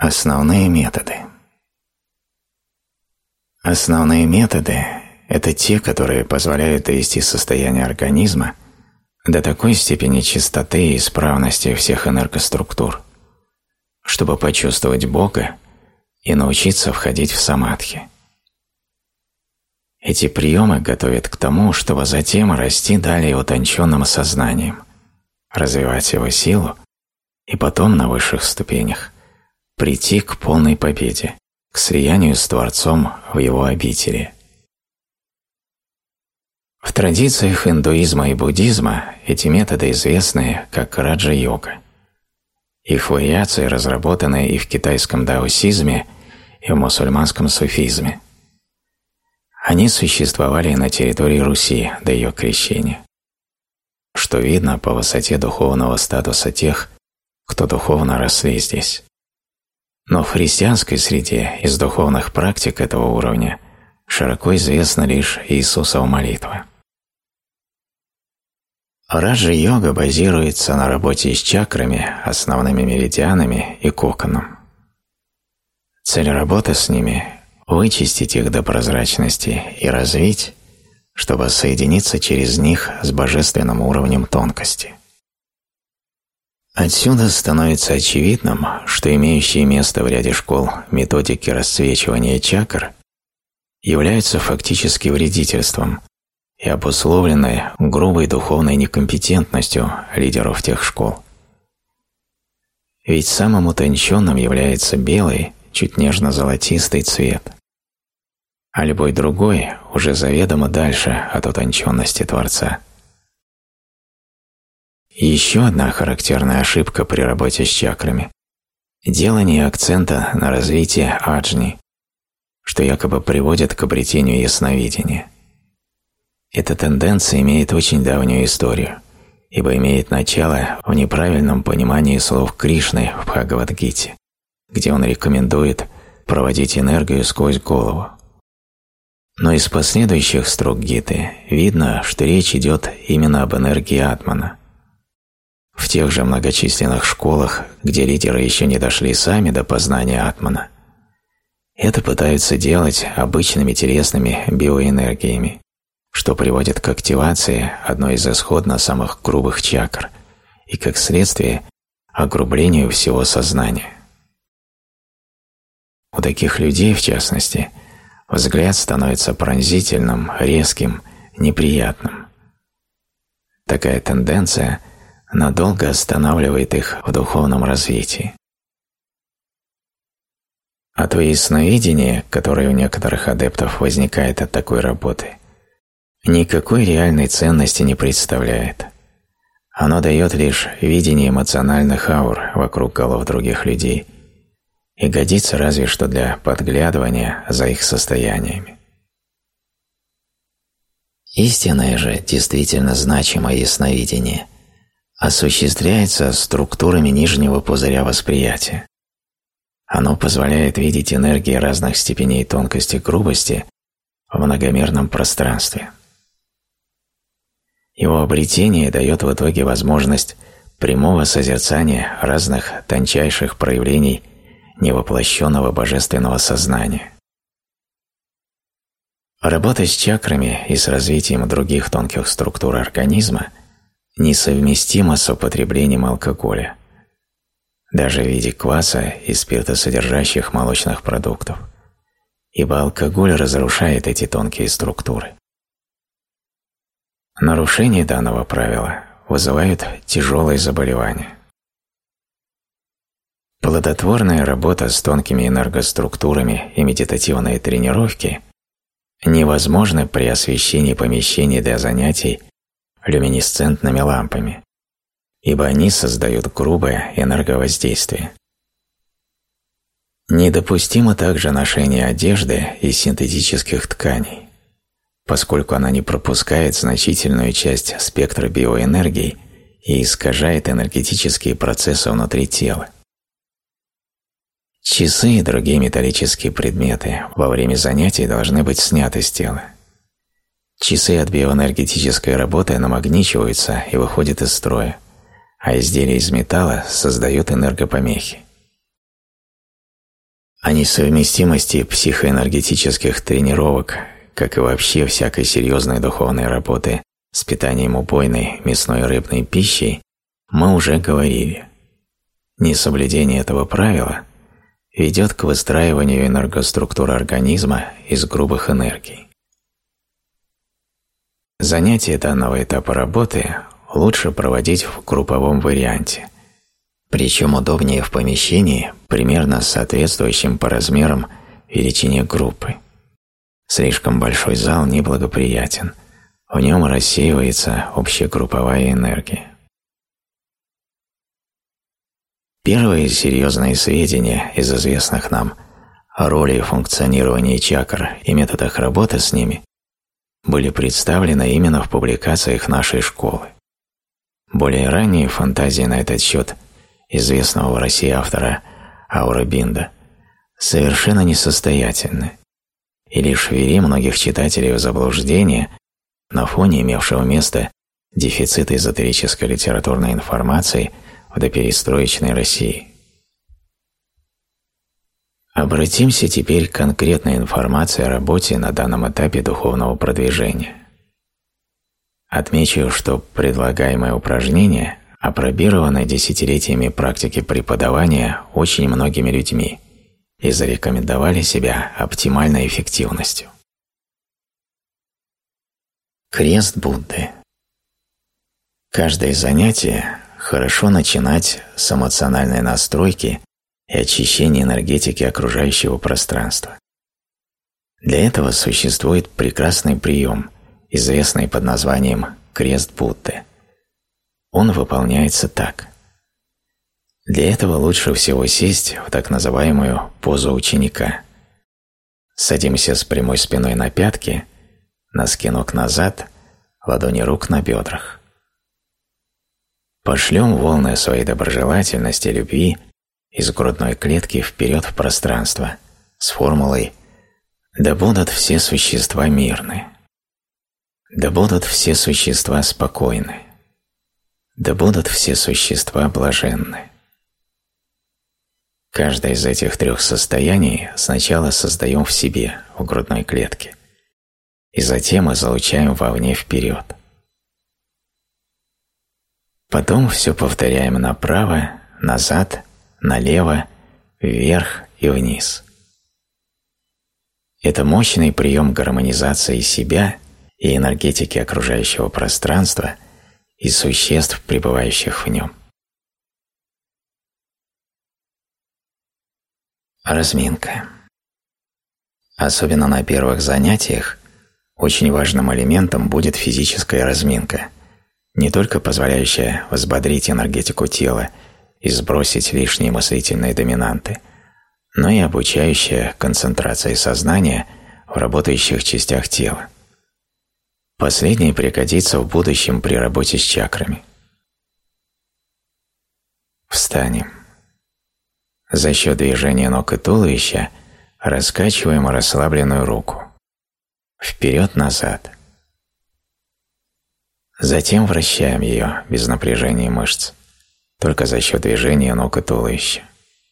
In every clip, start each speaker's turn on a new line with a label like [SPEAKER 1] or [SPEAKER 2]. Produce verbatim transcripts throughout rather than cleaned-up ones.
[SPEAKER 1] Основные методы. Основные методы – это те, которые позволяют довести состояние организма до такой степени чистоты и исправности всех энергоструктур, чтобы почувствовать Бога и научиться входить в самадхи. Эти приемы готовят к тому, чтобы затем расти далее утонченным сознанием, развивать его силу и потом на высших ступенях прийти к полной победе, к слиянию с Творцом в его обители. В традициях индуизма и буддизма эти методы известны как раджа-йога. Их вариации разработаны и в китайском даосизме, и в мусульманском суфизме. Они существовали на территории Руси до ее крещения, что видно по высоте духовного статуса тех, кто духовно росли здесь. Но в христианской среде из духовных практик этого уровня широко известна лишь Иисусова молитва. Раджа-йога базируется на работе с чакрами, основными меридианами и коконом. Цель работы с ними – вычистить их до прозрачности и развить, чтобы соединиться через них с божественным уровнем тонкости. Отсюда становится очевидным, что имеющие место в ряде школ методики расцвечивания чакр являются фактически вредительством и обусловлены грубой духовной некомпетентностью лидеров тех школ. Ведь самым утонченным является белый, чуть нежно-золотистый цвет, а любой другой уже заведомо дальше от утонченности Творца. Еще одна характерная ошибка при работе с чакрами – делание акцента на развитие аджни, что якобы приводит к обретению ясновидения. Эта тенденция имеет очень давнюю историю, ибо имеет начало в неправильном понимании слов Кришны в Бхагавад-гите, где он рекомендует проводить энергию сквозь голову. Но из последующих строк гиты видно, что речь идет именно об энергии атмана. В тех же многочисленных школах, где лидеры еще не дошли сами до познания атмана, это пытаются делать обычными телесными биоэнергиями, что приводит к активации одной из исходно самых грубых чакр и, как следствие, огрублению всего сознания. У таких людей, в частности, взгляд становится пронзительным, резким, неприятным. Такая тенденция надолго останавливает их в духовном развитии. А то ясновидение, которое у некоторых адептов возникает от такой работы, никакой реальной ценности не представляет. Оно дает лишь видение эмоциональных аур вокруг голов других людей и годится разве что для подглядывания за их состояниями. Истинное же, действительно значимое ясновидение осуществляется структурами нижнего пузыря восприятия. Оно позволяет видеть энергии разных степеней тонкости и грубости в многомерном пространстве. Его обретение дает в итоге возможность прямого созерцания разных тончайших проявлений невоплощенного божественного сознания. Работа с чакрами и с развитием других тонких структур организма несовместима с употреблением алкоголя, даже в виде кваса и спиртосодержащих молочных продуктов, ибо алкоголь разрушает эти тонкие структуры. Нарушение данного правила вызывают тяжелые заболевания. Плодотворная работа с тонкими энергоструктурами и медитативные тренировки невозможны при освещении помещений для занятий люминесцентными лампами, ибо они создают грубое энерговоздействие. Недопустимо также ношение одежды из синтетических тканей, поскольку она не пропускает значительную часть спектра биоэнергии и искажает энергетические процессы внутри тела. Часы и другие металлические предметы во время занятий должны быть сняты с тела. Часы от биоэнергетической работы намагничиваются и выходят из строя, а изделия из металла создают энергопомехи. О несовместимости психоэнергетических тренировок, как и вообще всякой серьезной духовной работы с питанием убойной мясной и рыбной пищей, мы уже говорили. Несоблюдение этого правила ведет к выстраиванию энергоструктуры организма из грубых энергий. Занятия данного этапа работы лучше проводить в групповом варианте, причем удобнее в помещении, примерно соответствующем по размерам величине группы. Слишком большой зал неблагоприятен, в нем рассеивается общегрупповая энергия. Первые серьезные сведения из известных нам о роли и функционировании чакр и методах работы с ними были представлены именно в публикациях нашей школы. Более ранние фантазии на этот счет известного в России автора Ауробинда совершенно несостоятельны и лишь ввели многих читателей в заблуждение на фоне имевшего место дефицита эзотерической литературной информации в доперестроечной России. Обратимся теперь к конкретной информации о работе на данном этапе духовного продвижения. Отмечу, что предлагаемые упражнения апробированы десятилетиями практики преподавания очень многими людьми и зарекомендовали себя оптимальной эффективностью. Крест Будды. Каждое занятие хорошо начинать с эмоциональной настройки и очищения энергетики окружающего пространства. Для этого существует прекрасный прием, известный под названием «Крест Будды». Он выполняется так. Для этого лучше всего сесть в так называемую позу ученика. Садимся с прямой спиной на пятки, носки ног назад, ладони рук на бедрах. Пошлем волны своей доброжелательности и любви из грудной клетки вперед в пространство с формулой «Да будут все существа мирны», «Да будут все существа спокойны», «Да будут все существа блаженны». Каждое из этих трех состояний сначала создаем в себе, в грудной клетке, и затем излучаем вовне вперед. Потом все повторяем направо, назад, налево, вверх и вниз. Это мощный прием гармонизации себя и энергетики окружающего пространства и существ, пребывающих в нем. Разминка. Особенно на первых занятиях очень важным элементом будет физическая разминка, не только позволяющая взбодрить энергетику тела и сбросить лишние мыслительные доминанты, но и обучающая концентрации сознания в работающих частях тела. Последнее пригодится в будущем при работе с чакрами. Встанем. За счет движения ног и туловища раскачиваем расслабленную руку. Вперед-назад. Затем вращаем ее без напряжения мышц, только за счет движения ног и туловища.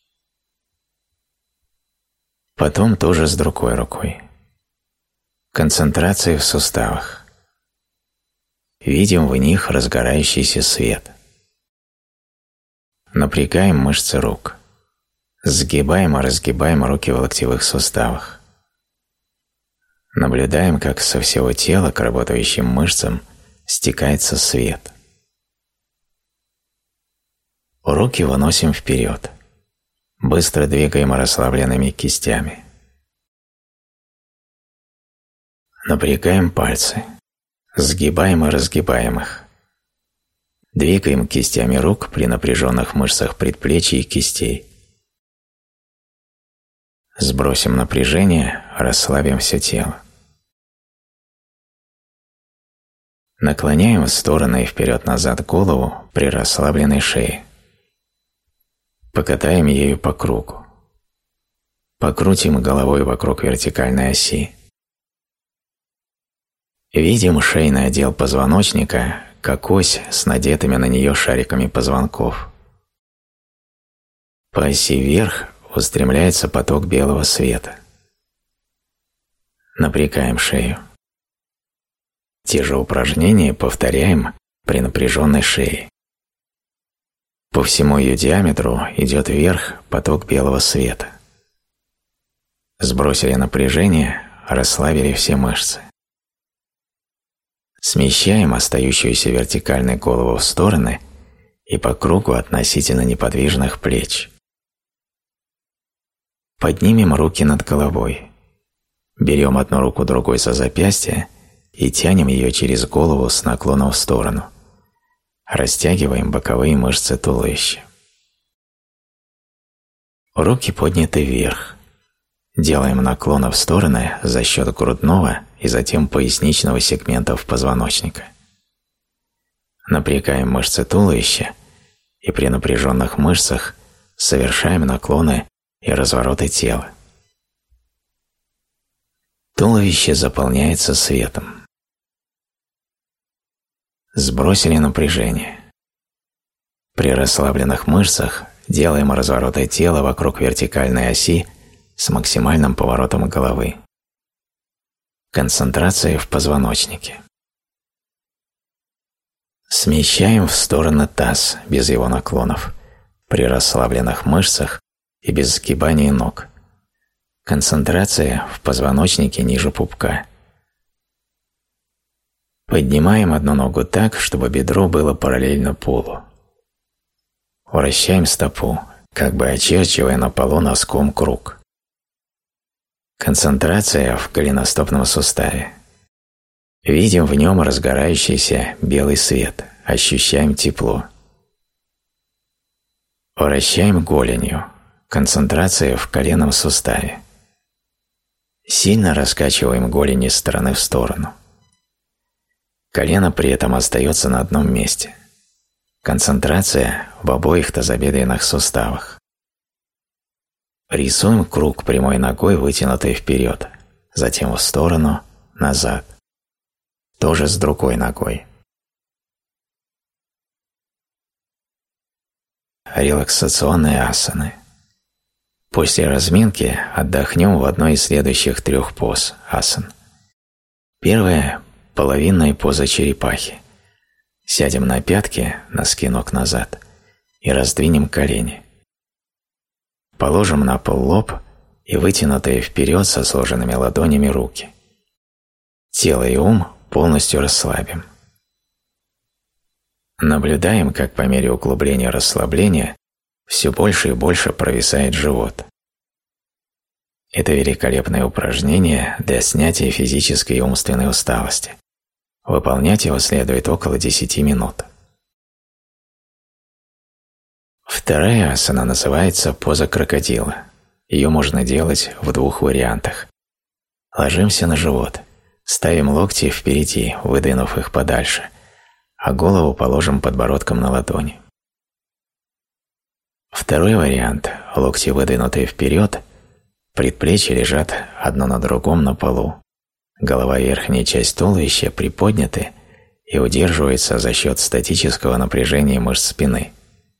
[SPEAKER 1] Потом тоже с другой рукой. Концентрация в суставах. Видим в них разгорающийся свет. Напрягаем мышцы рук. Сгибаем и разгибаем руки в локтевых суставах. Наблюдаем, как со всего тела к работающим мышцам стекается свет. Руки выносим вперед. Быстро двигаем расслабленными кистями. Напрягаем пальцы. Сгибаем и разгибаем их. Двигаем кистями рук при напряженных мышцах предплечий и кистей. Сбросим напряжение, расслабим все тело. Наклоняем в стороны и вперед-назад голову при расслабленной шее. Покатаем ею по кругу. Покрутим головой вокруг вертикальной оси. Видим шейный отдел позвоночника, как ось с надетыми на нее шариками позвонков. По оси вверх устремляется поток белого света. Напрягаем шею. Те же упражнения повторяем при напряженной шее. По всему ее диаметру идет вверх поток белого света. Сбросили напряжение, расслабили все мышцы. Смещаем остающуюся вертикальной голову в стороны и по кругу относительно неподвижных плеч. Поднимем руки над головой. Берем одну руку другой за запястье и тянем ее через голову с наклоном в сторону. Растягиваем боковые мышцы туловища. Руки подняты вверх. Делаем наклоны в стороны за счет грудного и затем поясничного сегментов позвоночника. Напрягаем мышцы туловища и при напряженных мышцах совершаем наклоны и развороты тела. Туловище заполняется светом. Сбросили напряжение. При расслабленных мышцах делаем развороты тела вокруг вертикальной оси с максимальным поворотом головы. Концентрация в позвоночнике. Смещаем в стороны таз без его наклонов, при расслабленных мышцах и без сгибания ног. Концентрация в позвоночнике ниже пупка. Поднимаем одну ногу так, чтобы бедро было параллельно полу. Вращаем стопу, как бы очерчивая на полу носком круг. Концентрация в голеностопном суставе. Видим в нем разгорающийся белый свет, ощущаем тепло. Вращаем голенью. Концентрация в коленном суставе. Сильно раскачиваем голень из стороны в сторону. Колено при этом остается на одном месте. Концентрация в обоих тазобедренных суставах. Рисуем круг прямой ногой, вытянутой вперед, затем в сторону, назад. Тоже с другой ногой. Релаксационные асаны. После разминки отдохнем в одной из следующих трех поз асан. Первая – половинная поза черепахи. Сядем на пятки, носки ног назад, и раздвинем колени. Положим на пол лоб и вытянутые вперед со сложенными ладонями руки. Тело и ум полностью расслабим. Наблюдаем, как по мере углубления расслабления все больше и больше провисает живот. Это великолепное упражнение для снятия физической и умственной усталости. Выполнять его следует около десяти минут. Вторая асана называется поза крокодила. Ее можно делать в двух вариантах. Ложимся на живот, ставим локти впереди, выдвинув их подальше, а голову положим подбородком на ладони. Второй вариант – локти выдвинутые вперед, предплечья лежат одно на другом на полу, голова и верхняя часть туловища приподняты и удерживается за счет статического напряжения мышц спины.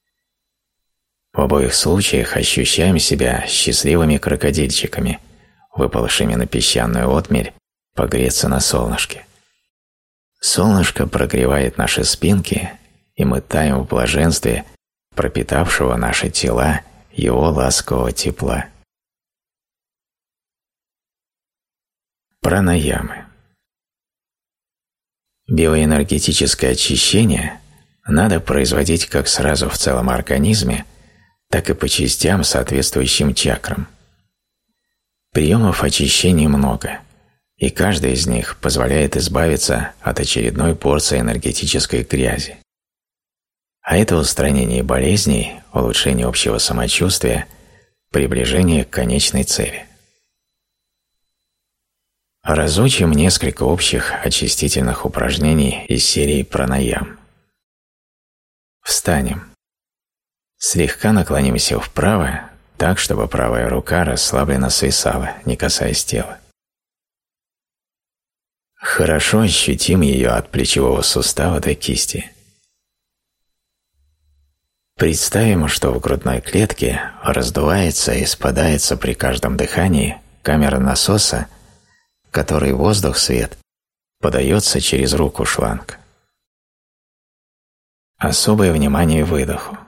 [SPEAKER 1] В обоих случаях ощущаем себя счастливыми крокодильчиками, выпалшими на песчаную отмель погреться на солнышке. Солнышко прогревает наши спинки, и мы таем в блаженстве пропитавшего наши тела его ласкового тепла. Пранаямы. Биоэнергетическое очищение надо производить как сразу в целом организме, так и по частям, соответствующим чакрам. Приемов очищения много, и каждый из них позволяет избавиться от очередной порции энергетической грязи. А это устранение болезней, улучшение общего самочувствия, приближение к конечной цели. Разучим несколько общих очистительных упражнений из серии пранаям. Встанем. Слегка наклонимся вправо, так, чтобы правая рука расслабленно свисала, не касаясь тела. Хорошо ощутим ее от плечевого сустава до кисти. Представим, что в грудной клетке раздувается и спадается при каждом дыхании камера насоса, в которой воздух-свет подается через руку шланг. Особое внимание выдоху.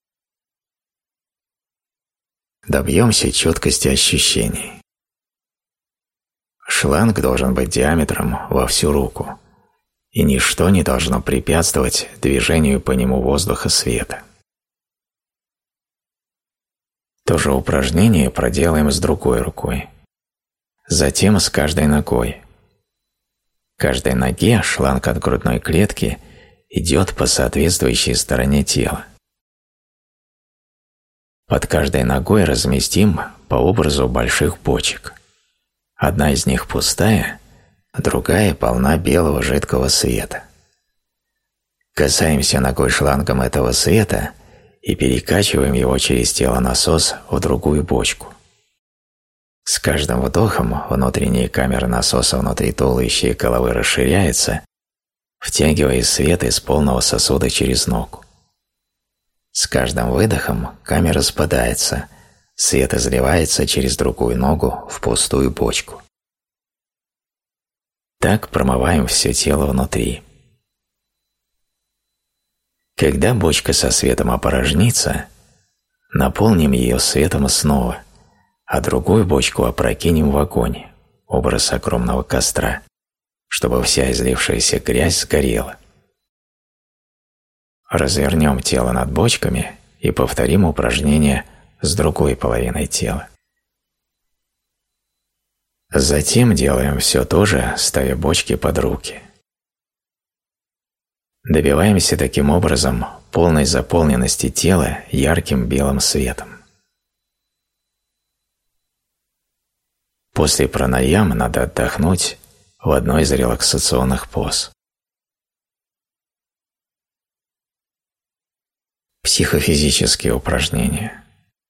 [SPEAKER 1] Добьемся четкости ощущений. Шланг должен быть диаметром во всю руку, и ничто не должно препятствовать движению по нему воздуха-света. То же упражнение проделаем с другой рукой. Затем с каждой ногой. Каждой ноге шланг от грудной клетки идет по соответствующей стороне тела. Под каждой ногой разместим по образу больших бочек. Одна из них пустая, другая полна белого жидкого света. Касаемся ногой шлангом этого света и перекачиваем его через тело насос в другую бочку. С каждым вдохом внутренняя камера насоса внутри туловища и головы расширяется, втягивая свет из полного сосуда через ногу. С каждым выдохом камера спадается, свет изливается через другую ногу в пустую бочку. Так промываем все тело внутри. Когда бочка со светом опорожнится, наполним ее светом снова, а другую бочку опрокинем в огонь, образ огромного костра, чтобы вся излившаяся грязь сгорела. Развернем тело над бочками и повторим упражнение с другой половиной тела. Затем делаем все то же, ставя бочки под руки. Добиваемся таким образом полной заполненности тела ярким белым светом. После пранаям надо отдохнуть в одной из релаксационных поз. Психофизические упражнения.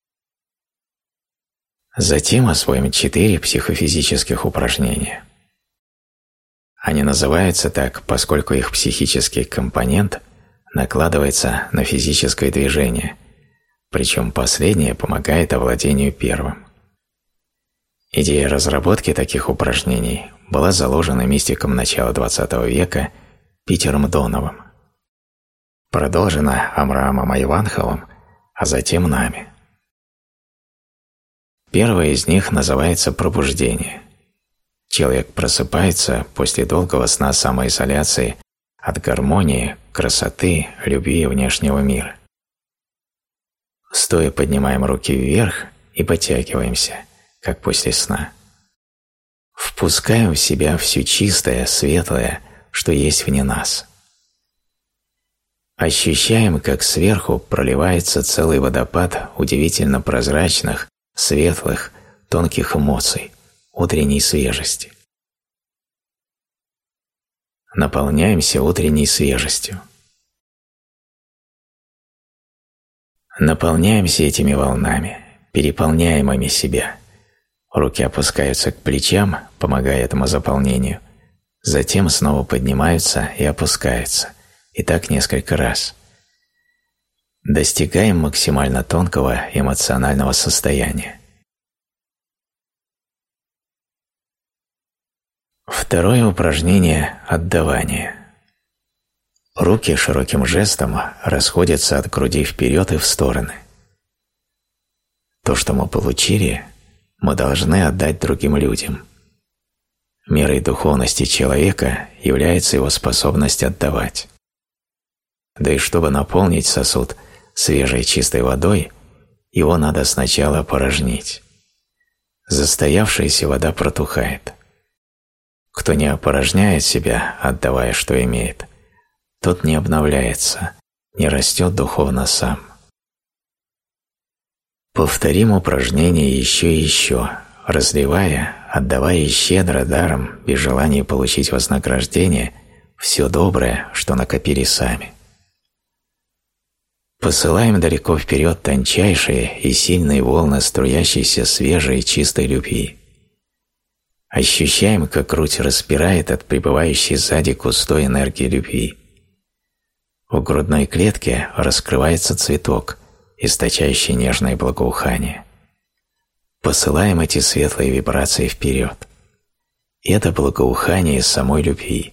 [SPEAKER 1] Затем освоим четыре психофизических упражнения. Они называются так, поскольку их психический компонент накладывается на физическое движение, причем последнее помогает овладению первым. Идея разработки таких упражнений была заложена мистиком начала двадцатого века Питером Доновым, продолжена Амраамом Айванховым, а затем нами. Первое из них называется пробуждение. Человек просыпается после долгого сна самоизоляции от гармонии, красоты, любви и внешнего мира. Стоя поднимаем руки вверх и подтягиваемся, как после сна. Впускаем в себя все чистое, светлое, что есть вне нас. Ощущаем, как сверху проливается целый водопад удивительно прозрачных, светлых, тонких эмоций, утренней свежести. Наполняемся утренней свежестью. Наполняемся этими волнами, переполняем ими себя. Руки опускаются к плечам, помогая этому заполнению, затем снова поднимаются и опускаются, и так несколько раз. Достигаем максимально тонкого эмоционального состояния. Второе упражнение – отдавание. Руки широким жестом расходятся от груди вперед и в стороны. То, что мы получили, мы должны отдать другим людям. Мерой духовности человека является его способность отдавать. Да и чтобы наполнить сосуд свежей чистой водой, его надо сначала опорожнить. Застоявшаяся вода протухает. Кто не опорожняет себя, отдавая, что имеет, тот не обновляется, не растет духовно сам. Повторим упражнение еще и еще, разливая, отдавая щедро даром, без желания получить вознаграждение, все доброе, что накопили сами. Посылаем далеко вперед тончайшие и сильные волны струящейся свежей и чистой любви. Ощущаем, как грудь распирает от пребывающей сзади густой энергии любви. в грудной клетке раскрывается цветок, источающий нежное благоухание. Посылаем эти светлые вибрации вперед. Это благоухание самой любви.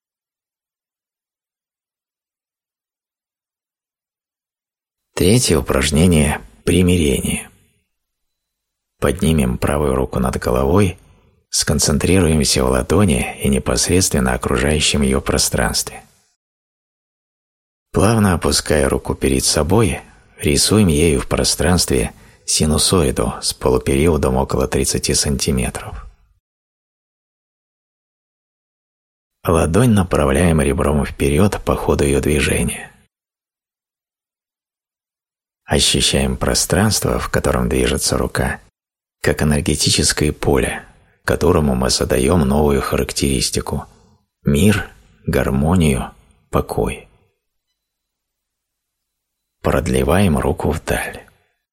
[SPEAKER 1] Третье упражнение – примирение. Поднимем правую руку над головой, сконцентрируемся в ладони и непосредственно окружающем ее пространстве. Плавно опуская руку перед собой, рисуем ею в пространстве синусоиду с полупериодом около тридцати сантиметров. Ладонь направляем ребром вперед по ходу ее движения. Ощущаем пространство, в котором движется рука, как энергетическое поле, которому мы задаем новую характеристику – мир, гармонию, покой. Продлеваем руку вдаль.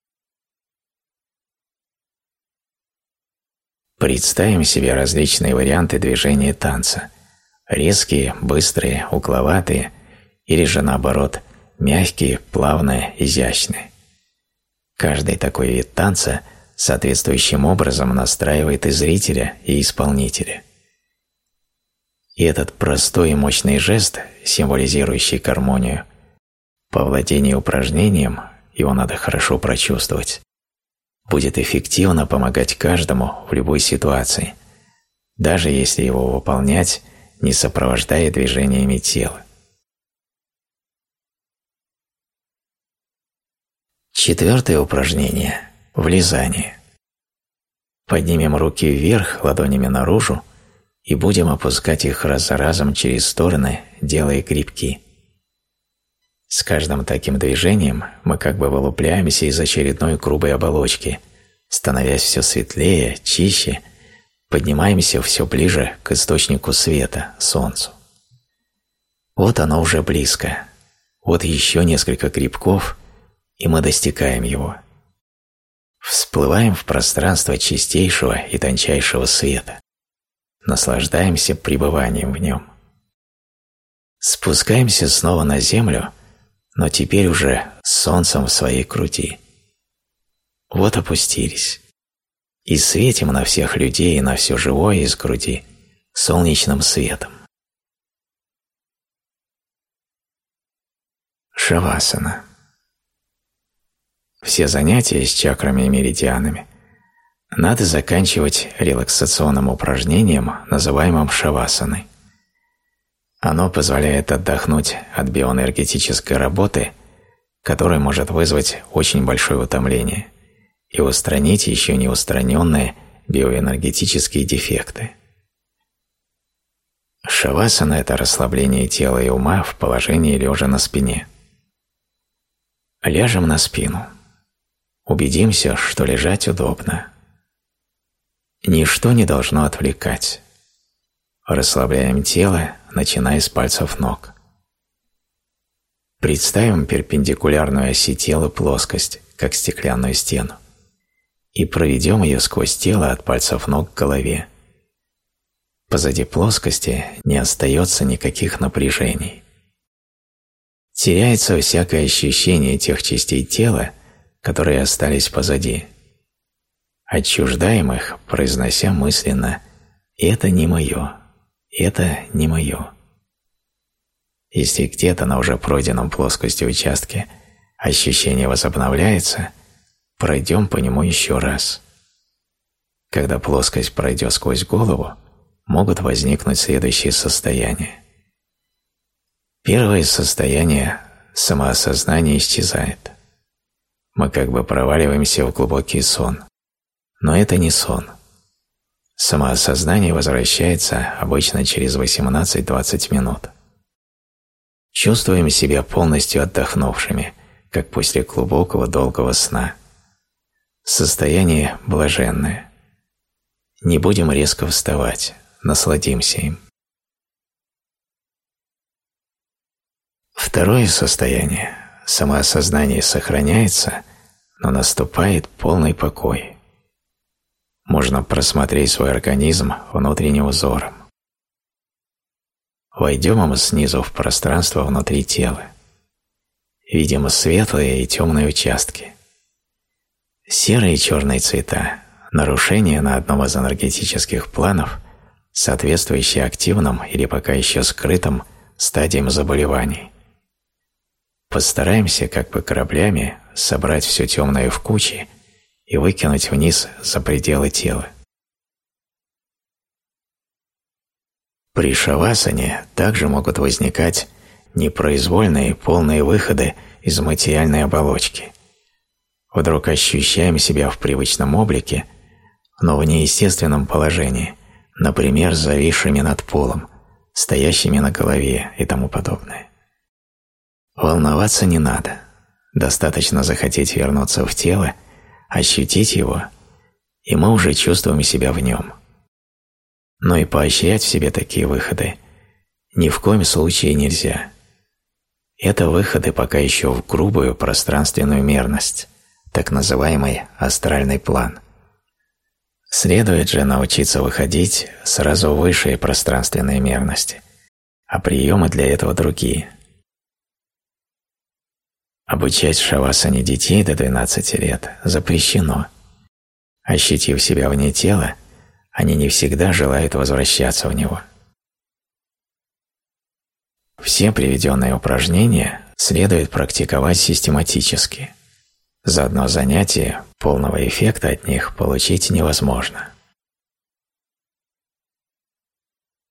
[SPEAKER 1] Представим себе различные варианты движения танца – резкие, быстрые, угловатые или же наоборот – мягкие, плавные, изящные. Каждый такой вид танца соответствующим образом настраивает и зрителя, и исполнителя. И этот простой и мощный жест, символизирующий гармонию, по владению упражнением, его надо хорошо прочувствовать, будет эффективно помогать каждому в любой ситуации, даже если его выполнять, не сопровождая движениями тела. Четвертое упражнение – влезание. Поднимем руки вверх, ладонями наружу, и будем опускать их раз за разом через стороны, делая грибки. С каждым таким движением мы как бы вылупляемся из очередной грубой оболочки, становясь все светлее, чище, поднимаемся все ближе к источнику света, солнцу. Вот оно уже близко. Вот еще несколько грибков, и мы достигаем его. Всплываем в пространство чистейшего и тончайшего света. Наслаждаемся пребыванием в нем. Спускаемся снова на землю, но теперь уже с солнцем в своей груди. Вот опустились. И светим на всех людей и на все живое из груди солнечным светом. Шавасана. Все занятия с чакрами и меридианами надо заканчивать релаксационным упражнением, называемым шавасаной. Оно позволяет отдохнуть от биоэнергетической работы, которая может вызвать очень большое утомление, и устранить еще не устраненные биоэнергетические дефекты. Шавасана – это расслабление тела и ума в положении лежа на спине. Ляжем на спину. Убедимся, что лежать удобно. Ничто не должно отвлекать. Расслабляем тело, начиная с пальцев ног. Представим перпендикулярную оси тела плоскость, как стеклянную стену, и проведем ее сквозь тело от пальцев ног к голове. Позади плоскости не остается никаких напряжений. Теряется всякое ощущение тех частей тела, которые остались позади. Отчуждаем их, произнося мысленно «это не мое, это не мое». Если где-то на уже пройденном плоскости участке ощущение возобновляется, пройдем по нему еще раз. Когда плоскость пройдет сквозь голову, могут возникнуть следующие состояния. Первое состояние – самоосознание исчезает. Мы как бы проваливаемся в глубокий сон. Но это не сон. Самоосознание возвращается обычно через восемнадцать-двадцать минут. Чувствуем себя полностью отдохнувшими, как после глубокого долгого сна. Состояние блаженное. Не будем резко вставать, насладимся им. Второе состояние. Самоосознание сохраняется, но наступает полный покой. Можно просмотреть свой организм внутренним взором. Войдем мы снизу в пространство внутри тела, видим светлые и темные участки. Серые и черные цвета – нарушения на одном из энергетических планов, соответствующие активным или пока еще скрытым стадиям заболеваний. Постараемся, как бы кораблями, собрать все темное в кучи и выкинуть вниз за пределы тела. При шавасане также могут возникать непроизвольные полные выходы из материальной оболочки. Вдруг ощущаем себя в привычном облике, но в неестественном положении, например, зависшими над полом, стоящими на голове и тому подобное. Волноваться не надо. Достаточно захотеть вернуться в тело, ощутить его, и мы уже чувствуем себя в нем. Но и поощрять в себе такие выходы ни в коем случае нельзя. Это выходы пока еще в грубую пространственную мерность, так называемый астральный план. Следует же научиться выходить сразу в высшие пространственные мерности, а приемы для этого другие. Обучать шавасане детей до двенадцати лет запрещено. Ощутив себя вне тела, они не всегда желают возвращаться в него. Все приведенные упражнения следует практиковать систематически. За одно занятие полного эффекта от них получить невозможно.